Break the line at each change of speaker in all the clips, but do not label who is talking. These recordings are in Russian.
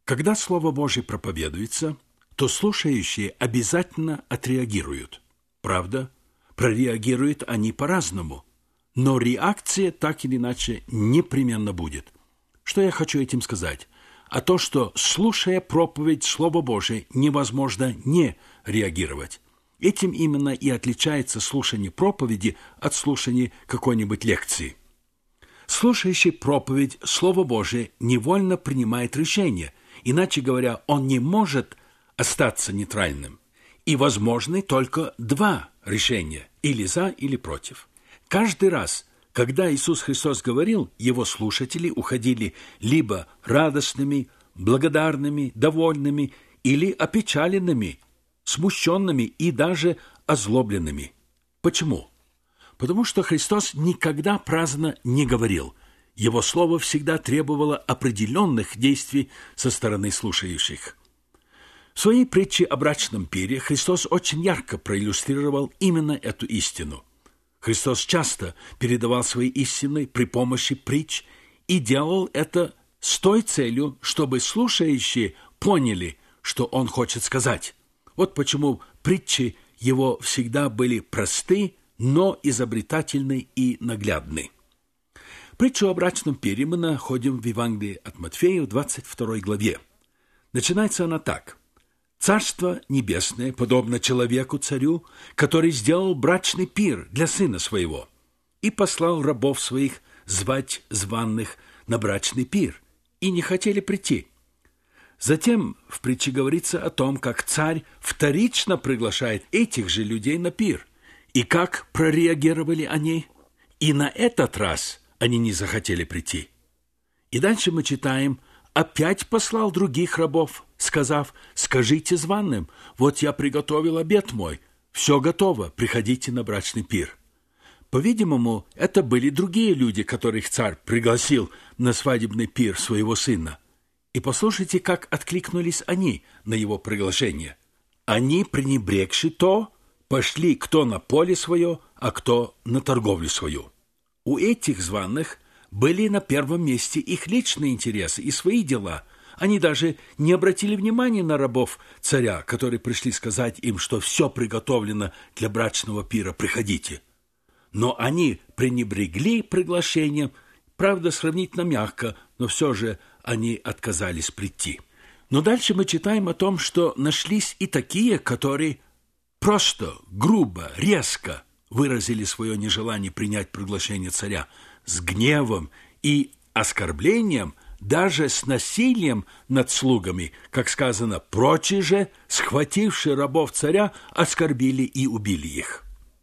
Когда Слово Божие проповедуется, то слушающие обязательно отреагируют. Правда, прореагируют они по-разному, но реакция так или иначе непременно будет. Что я хочу этим сказать? А то, что, слушая проповедь Слова Божия, невозможно не реагировать. Этим именно и отличается слушание проповеди от слушания какой-нибудь лекции. Слушающий проповедь Слова Божия невольно принимает решение, иначе говоря, он не может остаться нейтральным. И возможны только два решения – или за, или против. Каждый раз, когда Иисус Христос говорил, его слушатели уходили либо радостными, благодарными, довольными или опечаленными, смущенными и даже озлобленными. Почему? Потому что Христос никогда праздно не говорил. Его слово всегда требовало определенных действий со стороны слушающих. В своей притче о брачном пире Христос очень ярко проиллюстрировал именно эту истину. Христос часто передавал свои истины при помощи притч и делал это с той целью, чтобы слушающие поняли, что Он хочет сказать. Вот почему притчи Его всегда были просты, но изобретательны и наглядны. Притчу о брачном пире мы находим в Евангелии от Матфея в 22 главе. Начинается она так. «Царство небесное подобно человеку-царю, который сделал брачный пир для сына своего и послал рабов своих звать званых на брачный пир, и не хотели прийти. Затем в притче говорится о том, как царь вторично приглашает этих же людей на пир, и как прореагировали они, и на этот раз они не захотели прийти. И дальше мы читаем: опять послал других рабов, сказав: скажите званым, вот я приготовил обед мой, все готово, приходите на брачный пир. По-видимому, это были другие люди, которых царь пригласил на свадебный пир своего сына. И послушайте, как откликнулись они на его приглашение. Они, пренебрегши то, пошли кто на поле свое, а кто на торговлю свою. У этих званых были на первом месте их личные интересы и свои дела. Они даже не обратили внимания на рабов царя, которые пришли сказать им, что все приготовлено для брачного пира, приходите. Но они пренебрегли приглашением, правда, сравнительно мягко, но все же они отказались прийти. Но дальше мы читаем о том, что нашлись и такие, которые просто, грубо, резко выразили свое нежелание принять приглашение царя с гневом и оскорблением, даже с насилием над слугами, как сказано, прочие же, схватившие рабов царя, оскорбили и убили их.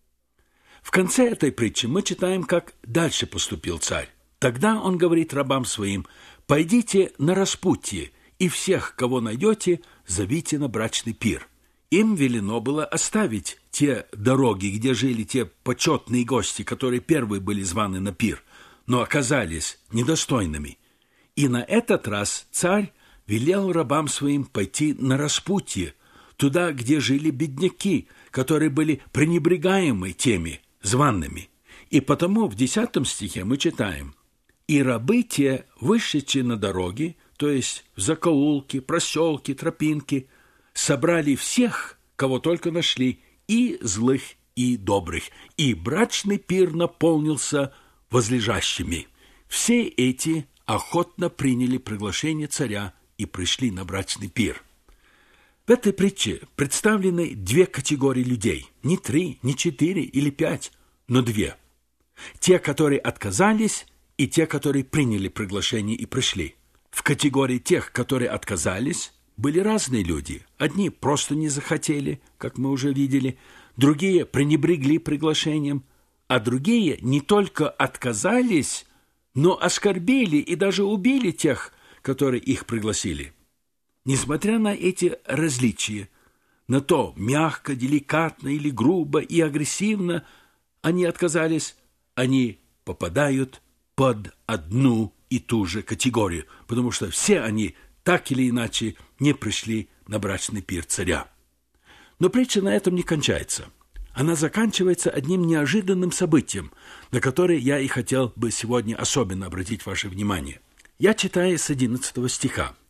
В конце этой притчи мы читаем, как дальше поступил царь. Тогда он говорит рабам своим: «Пойдите на распутье, и всех, кого найдете, зовите на брачный пир». Им велено было оставить те дороги, где жили те почетные гости, которые первые были званы на пир, но оказались недостойными. И на этот раз царь велел рабам своим пойти на распутье, туда, где жили бедняки, которые были пренебрегаемы теми зваными. И потому в 10 стихе мы читаем: «И рабы те, вышедшие на дороги, то есть в закоулки, проселки, тропинки, собрали всех, кого только нашли, и злых, и добрых, и брачный пир наполнился возлежащими. Все эти охотно приняли приглашение царя и пришли на брачный пир». В этой притче представлены две категории людей, не 3, не 4 или 5, но 2. Те, которые отказались, и те, которые приняли приглашение и пришли. В категории тех, которые отказались, были разные люди. Одни просто не захотели, как мы уже видели, другие пренебрегли приглашением, а другие не только отказались, но оскорбили и даже убили тех, которые их пригласили. Несмотря на эти различия, на то, мягко, деликатно или грубо и агрессивно они отказались, они попадают под одну и ту же категорию, потому что все они так или иначе не пришли на брачный пир царя. Но притча на этом не кончается. Она заканчивается одним неожиданным событием, на которое я и хотел бы сегодня особенно обратить ваше внимание. Я читаю с 11 стиха.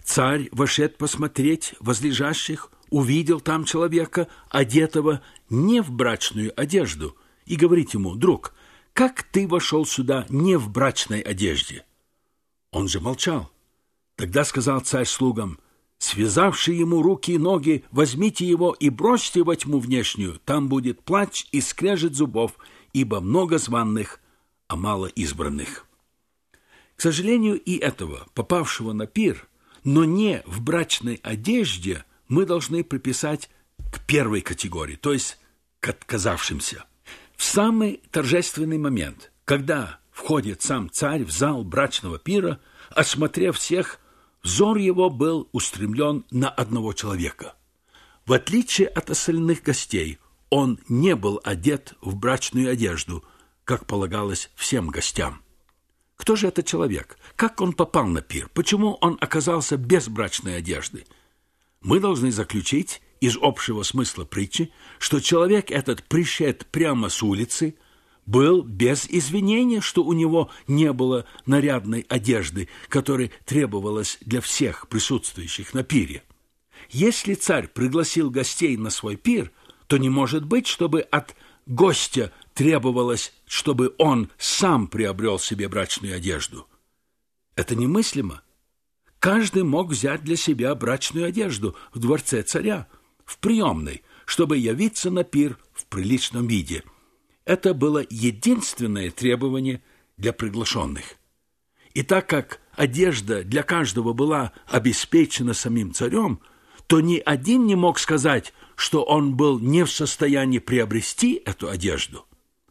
Царь вошед посмотреть возлежащих, увидел там человека, одетого не в брачную одежду, и говорит ему: «Друг, как ты вошел сюда не в брачной одежде?» Он же молчал. Тогда сказал царь слугам: «Связавши ему руки и ноги, возьмите его и бросьте во тьму внешнюю, там будет плач и скрежет зубов, ибо много званых, а мало избранных». К сожалению, и этого, попавшего на пир, но не в брачной одежде, мы должны приписать к первой категории, то есть к отказавшимся. В самый торжественный момент, когда входит сам царь в зал брачного пира, осмотрев всех, взор его был устремлен на одного человека. В отличие от остальных гостей, он не был одет в брачную одежду, как полагалось всем гостям. Кто же этот человек? Как он попал на пир? Почему он оказался без брачной одежды? Мы должны заключить из общего смысла притчи, что человек этот, пришед прямо с улицы, был без извинения, что у него не было нарядной одежды, которая требовалась для всех присутствующих на пире. Если царь пригласил гостей на свой пир, то не может быть, чтобы от гостя требовалось, чтобы он сам приобрел себе брачную одежду. Это немыслимо. Каждый мог взять для себя брачную одежду в дворце царя, в приемной, чтобы явиться на пир в приличном виде. Это было единственное требование для приглашенных. И так как одежда для каждого была обеспечена самим царем, то ни один не мог сказать, что он был не в состоянии приобрести эту одежду.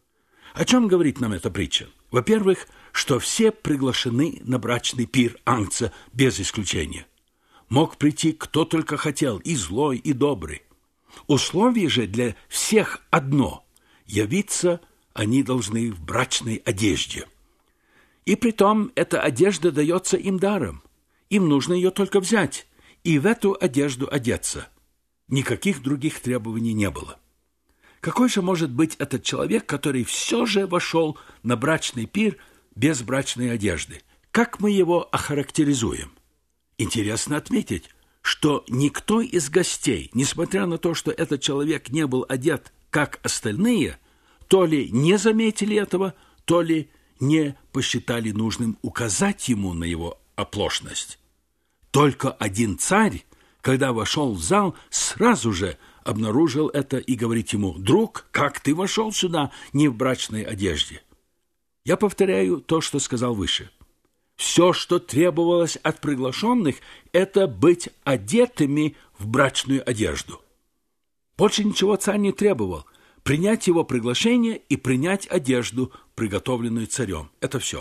О чем говорит нам эта притча? Во-первых, что все приглашены на брачный пир ангца без исключения. Мог прийти кто только хотел, и злой, и добрый. Условие же для всех одно – явиться они должны в брачной одежде. И притом эта одежда дается им даром. Им нужно ее только взять и в эту одежду одеться. Никаких других требований не было. Какой же может быть этот человек, который все же вошел на брачный пир без брачной одежды? Как мы его охарактеризуем? Интересно отметить, что никто из гостей, несмотря на то, что этот человек не был одет, как остальные, то ли не заметили этого, то ли не посчитали нужным указать ему на его оплошность. Только один царь, когда вошел в зал, сразу же обнаружил это и говорит ему: «Друг, как ты вошел сюда не в брачной одежде?» Я повторяю то, что сказал выше. Все, что требовалось от приглашенных, это быть одетыми в брачную одежду. Больше ничего царь не требовал. Принять его приглашение и принять одежду, приготовленную царем. Это все.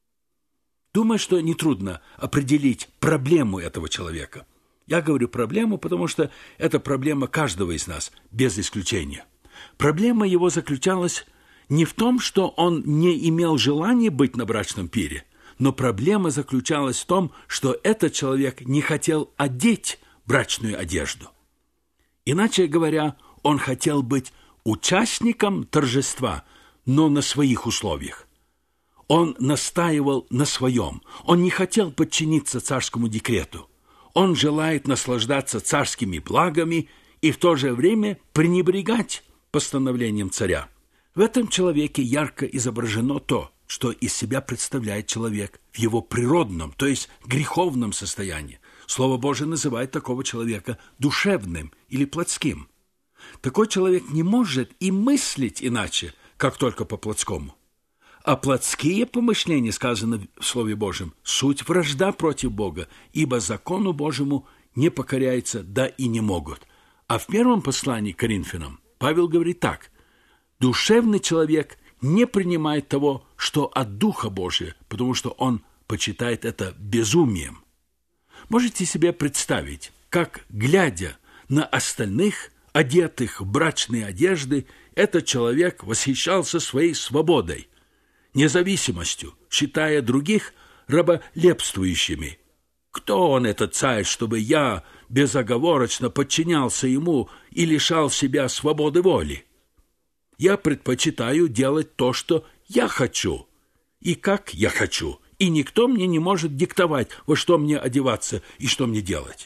Думаю, что нетрудно определить проблему этого человека. Я говорю проблему, потому что это проблема каждого из нас, без исключения. Проблема его заключалась не в том, что он не имел желания быть на брачном пире, но проблема заключалась в том, что этот человек не хотел одеть брачную одежду. Иначе говоря, он хотел быть участником торжества, но на своих условиях. Он настаивал на своем. Он не хотел подчиниться царскому декрету. Он желает наслаждаться царскими благами и в то же время пренебрегать постановлением царя. В этом человеке ярко изображено то, что из себя представляет человек в его природном, то есть греховном состоянии. Слово Божие называет такого человека душевным или плотским. Такой человек не может и мыслить иначе, как только по-плотскому. А плотские помышления, сказано в Слове Божьем, суть вражда против Бога, ибо закону Божьему не покоряются, да и не могут. А в первом послании к Коринфянам Павел говорит так: душевный человек не принимает того, что от Духа Божия, потому что он почитает это безумием. Можете себе представить, как, глядя на остальных, одетых в брачные одежды, этот человек восхищался своей свободой, независимостью, считая других раболепствующими. Кто он, этот царь, чтобы я безоговорочно подчинялся ему и лишал себя свободы воли? Я предпочитаю делать то, что я хочу, и как я хочу, и никто мне не может диктовать, во что мне одеваться и что мне делать.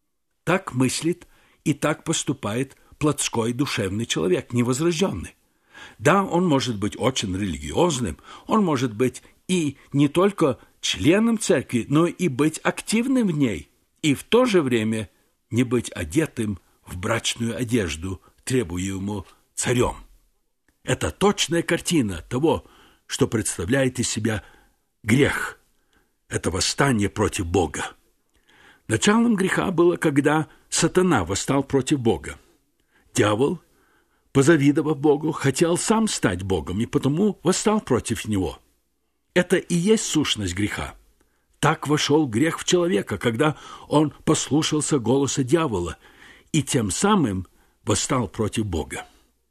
Так мыслит и так поступает плотской душевный человек, невозрожденный. Да, он может быть очень религиозным, он может быть и не только членом церкви, но и быть активным в ней, и в то же время не быть одетым в брачную одежду, требуемую царем. Это точная картина того, что представляет из себя грех. Это восстание против Бога. Началом греха было, когда сатана восстал против Бога. Дьявол, позавидовав Богу, хотел сам стать Богом и потому восстал против него. Это и есть сущность греха. Так вошел грех в человека, когда он послушался голоса дьявола и тем самым восстал против Бога.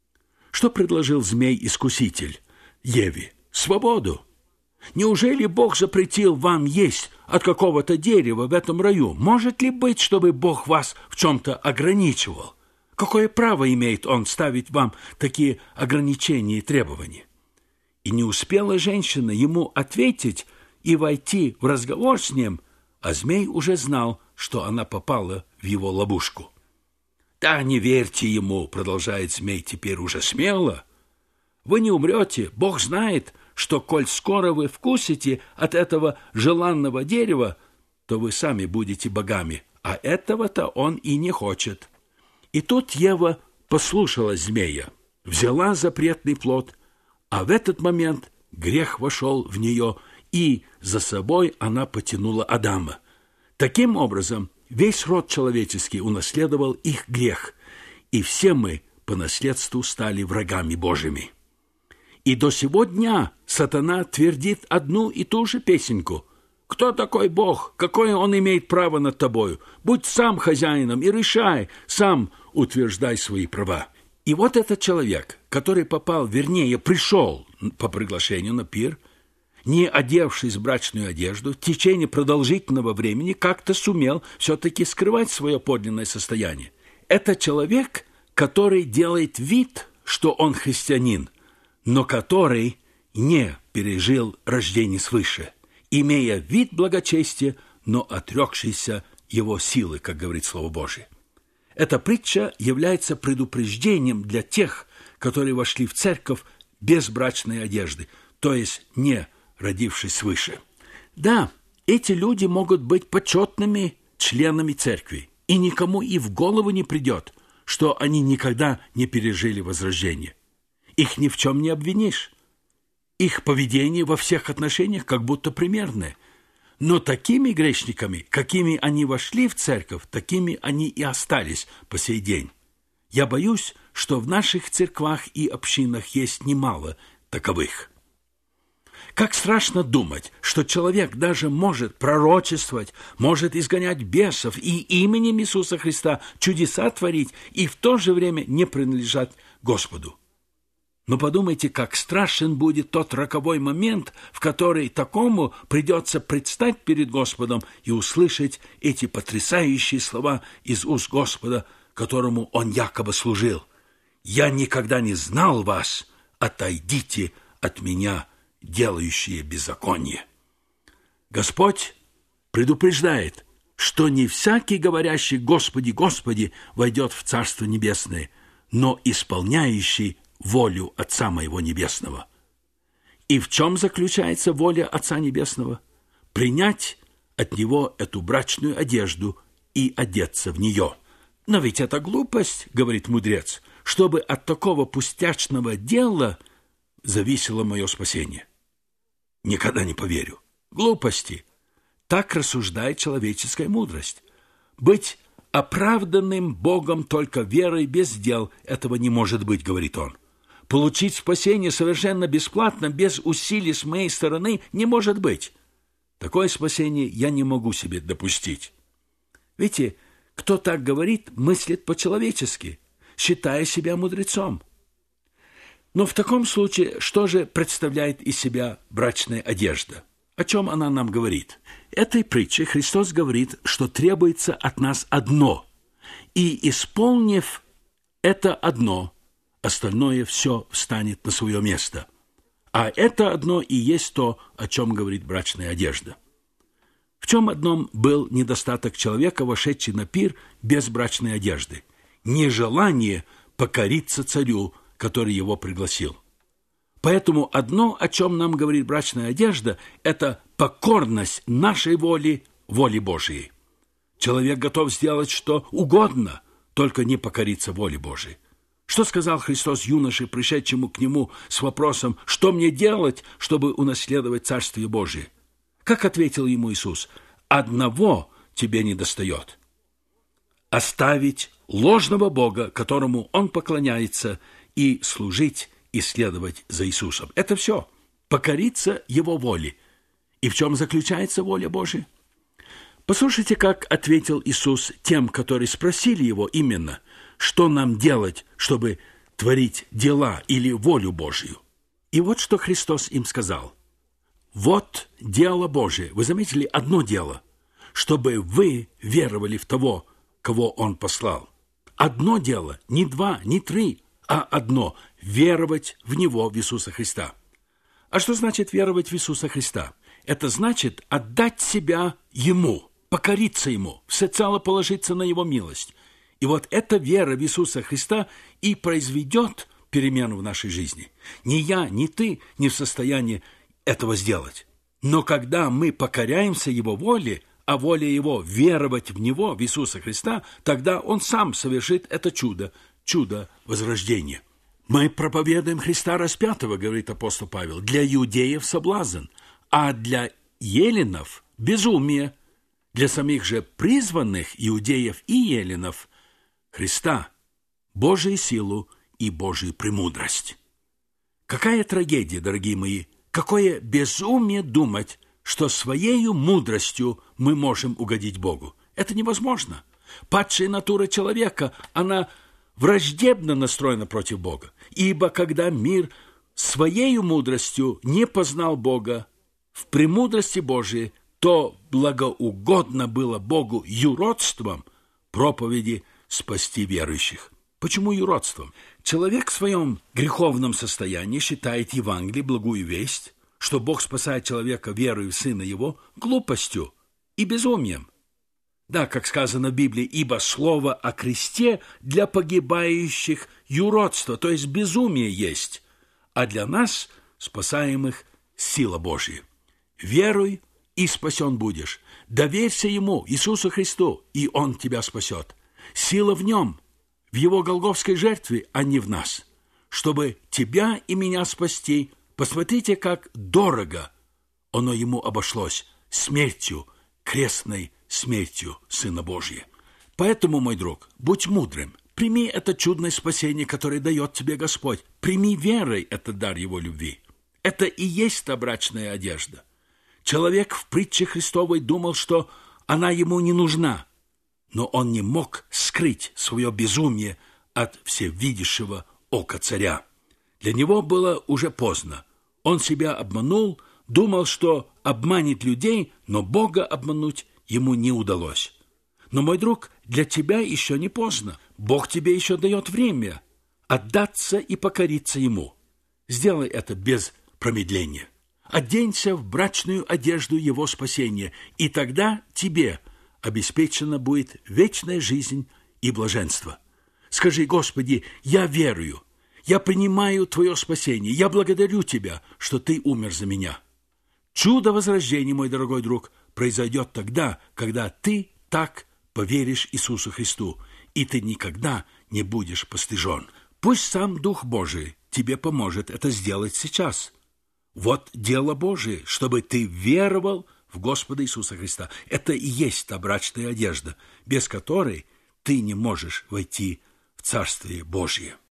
Что предложил змей-искуситель Еве? Свободу. Неужели Бог запретил вам есть от какого-то дерева в этом раю? Может ли быть, чтобы Бог вас в чем-то ограничивал? Какое право имеет Он ставить вам такие ограничения и требования? И не успела женщина ему ответить и войти в разговор с ним, а змей уже знал, что она попала в его ловушку. «Да не верьте ему», — продолжает змей теперь уже смело. «Вы не умрете, Бог знает, что, коль скоро вы вкусите от этого желанного дерева, то вы сами будете богами, а этого-то он и не хочет». И тут Ева послушалась змея, взяла запретный плод, а в этот момент грех вошел в нее, и за собой она потянула Адама. Таким образом, весь род человеческий унаследовал их грех, и все мы по наследству стали врагами Божьими. И до сего дня сатана твердит одну и ту же песенку. «Кто такой Бог? Какое Он имеет право над тобою? Будь сам хозяином и решай, сам утверждай свои права». И вот этот человек, который попал, вернее, пришел по приглашению на пир, не одевшись в брачную одежду, в течение продолжительного времени как-то сумел все-таки скрывать свое подлинное состояние. Это человек, который делает вид, что он христианин, но который не пережил рождение свыше, имея вид благочестия, но отрекшийся его силы, как говорит Слово Божие. Эта притча является предупреждением для тех, которые вошли в церковь без брачной одежды, то есть не родившись свыше. Да, эти люди могут быть почетными членами церкви, и никому и в голову не придет, что они никогда не пережили возрождение. Их ни в чем не обвинишь. Их поведение во всех отношениях как будто примерное. Но такими грешниками, какими они вошли в церковь, такими они и остались по сей день. Я боюсь, что в наших церквах и общинах есть немало таковых. Как страшно думать, что человек даже может пророчествовать, может изгонять бесов и именем Иисуса Христа чудеса творить и в то же время не принадлежать Господу. Но подумайте, как страшен будет тот роковой момент, в который такому придется предстать перед Господом и услышать эти потрясающие слова из уст Господа, которому он якобы служил. «Я никогда не знал вас, отойдите от меня, делающие беззаконие». Господь предупреждает, что не всякий, говорящий «Господи, Господи», войдет в Царство Небесное, но исполняющий волю Отца Моего Небесного. И в чем заключается воля Отца Небесного? Принять от Него эту брачную одежду и одеться в нее. Но ведь это глупость, говорит мудрец, чтобы от такого пустячного дела зависело мое спасение. Никогда не поверю. Глупости. Так рассуждает человеческая мудрость. Быть оправданным Богом только верой без дел этого не может быть, говорит он. Получить спасение совершенно бесплатно, без усилий с моей стороны, не может быть. Такое спасение я не могу себе допустить. Видите, кто так говорит, мыслит по-человечески, считая себя мудрецом. Но в таком случае, что же представляет из себя брачная одежда? О чем она нам говорит? Этой притчей Христос говорит, что требуется от нас одно, и, исполнив это одно, остальное все встанет на свое место. А это одно и есть то, о чем говорит брачная одежда. В чем одном был недостаток человека, вошедший на пир без брачной одежды? Нежелание покориться царю, который его пригласил. Поэтому одно, о чем нам говорит брачная одежда, это покорность нашей воле Божией. Человек готов сделать что угодно, только не покориться воле Божией. Что сказал Христос юноше, пришедшему к нему с вопросом, что мне делать, чтобы унаследовать Царствие Божие? Как ответил ему Иисус? Одного тебе недостает. Оставить ложного Бога, которому он поклоняется, и служить и следовать за Иисусом. Это все. Покориться Его воле. И в чем заключается воля Божия? Послушайте, как ответил Иисус тем, которые спросили Его именно, что нам делать, чтобы творить дела или волю Божию. И вот что Христос им сказал. Вот дело Божие. Вы заметили одно дело, чтобы вы веровали в того, кого Он послал. Одно дело, не два, не три, а одно – веровать в Него, в Иисуса Христа. А что значит веровать в Иисуса Христа? Это значит отдать себя Ему, покориться Ему, всецело положиться на Его милость. И вот эта вера в Иисуса Христа и произведет перемену в нашей жизни. Ни я, ни ты не в состоянии этого сделать. Но когда мы покоряемся Его воле, а воля Его – веровать в Него, в Иисуса Христа, тогда Он сам совершит это чудо возрождения. Мы проповедуем Христа распятого, говорит апостол Павел, для иудеев соблазн, а для еленов – безумие, для самих же призванных иудеев и еленов – Христа, Божию силу и Божию премудрость. Какая трагедия, дорогие мои, какое безумие думать, что своею мудростью мы можем угодить Богу. Это невозможно. Падшая натура человека, она враждебно настроена против Бога. Ибо когда мир своею мудростью не познал Бога в премудрости Божией, то благоугодно было Богу юродством проповеди спасти верующих. Почему юродством? Человек в своем греховном состоянии считает Евангелие, благую весть, что Бог спасает человека верою в Сына Его, глупостью и безумием. Да, как сказано в Библии, ибо слово о кресте для погибающих юродство, то есть безумие есть, а для нас, спасаемых, сила Божья. Веруй, и спасен будешь. Доверься Ему, Иисусу Христу, и Он тебя спасет. Сила в Нем, в Его голгофской жертве, а не в нас. Чтобы тебя и меня спасти, посмотрите, как дорого оно Ему обошлось смертью, крестной смертью Сына Божия. Поэтому, мой друг, будь мудрым. Прими это чудное спасение, которое дает тебе Господь. Прими верой этот дар Его любви. Это и есть та брачная одежда. Человек в притче Христовой думал, что она ему не нужна, но он не мог скрыть свое безумие от всевидящего ока царя. Для него было уже поздно. Он себя обманул, думал, что обманет людей, но Бога обмануть ему не удалось. Но, мой друг, для тебя еще не поздно. Бог тебе еще дает время отдаться и покориться Ему. Сделай это без промедления. Оденься в брачную одежду Его спасения, и тогда тебе обеспечена будет вечная жизнь и блаженство. Скажи: Господи, я верую, я принимаю Твое спасение, я благодарю Тебя, что Ты умер за меня. Чудо возрождения, мой дорогой друг, произойдет тогда, когда ты так поверишь Иисусу Христу, и ты никогда не будешь постыжен. Пусть сам Дух Божий тебе поможет это сделать сейчас. Вот дело Божие, чтобы ты веровал в Господа Иисуса Христа. Это и есть та брачная одежда, без которой ты не можешь войти в Царствие Божие.